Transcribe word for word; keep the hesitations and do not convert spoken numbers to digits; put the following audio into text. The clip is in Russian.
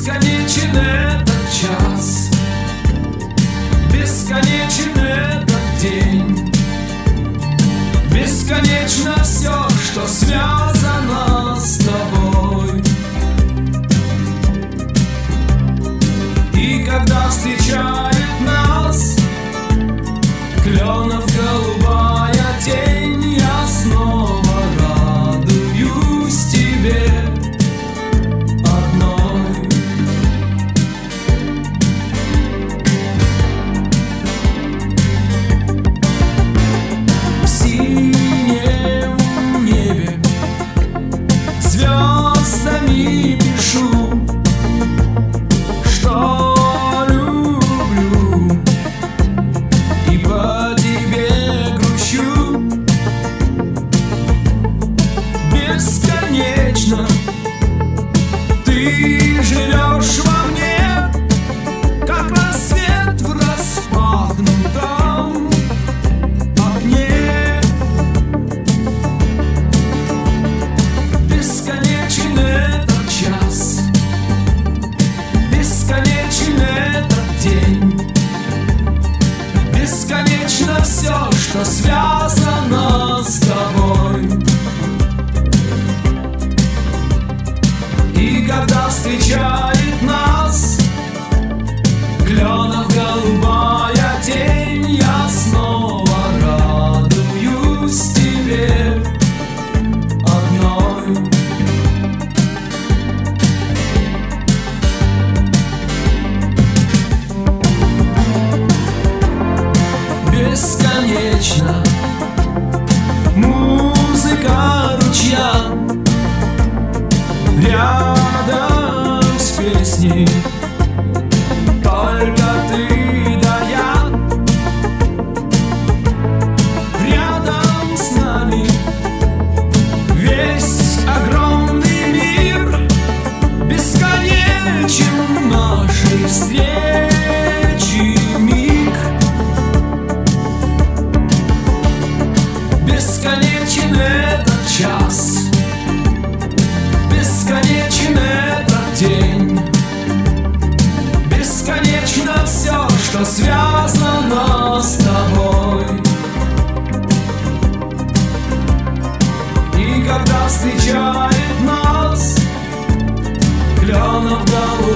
Бесконечен этот час, бесконечен этот день, бесконечно все, что связано с тобой. И когда встречает нас кленов голубая тень, я снова радуюсь тебе одной. В синем небе звездами пишу, что люблю, и по тебе грущу. Бесконечно ты живешь во мне, как рассвет в распахнутом окне. Бесконечен этот час, бесконечен этот день, бесконечно все, что связано с тобой. И когда встречает нас кленов голубая тень, я снова радуюсь тебе одной. Бесконечно музыка ручья рядом с песней, только ты да я. Рядом с нами весь огромный мир, бесконечен нашей встречи миг. Бесконечен этот час, бесконечен этот день, бесконечно все, что связано с тобой. И когда встречает нас кленов голубая